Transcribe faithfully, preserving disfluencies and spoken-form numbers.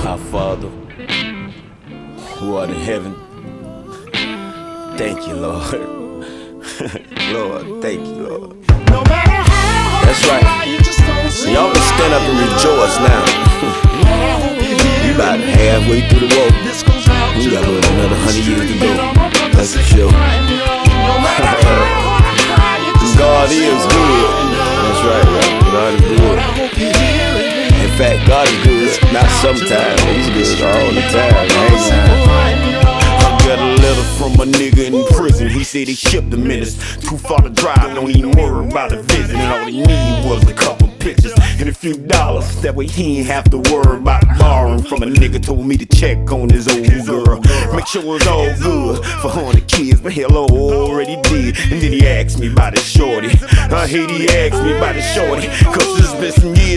Our Father, who art in heaven, thank you, Lord. Lord, thank you, Lord. That's right. Y'all can stand up and rejoice now. You about halfway through the walk. We got another hundred years to go. That's for sure. God is good. That's right, right. God is good. In fact, God is good. Not sometimes. He's good all the time. I got a letter from a nigga in prison. He said he shipped the minutes. Too far to drive, don't even worry about a visit. And all he need was a couple pictures and a few dollars. That way he ain't have to worry about borrowing from a nigga. Told me to check on his old girl, make sure it's all good for her and the kids. But hell, I already did. And then he asked me about his shorty. I hate he asked me about his shorty, cause it's been some years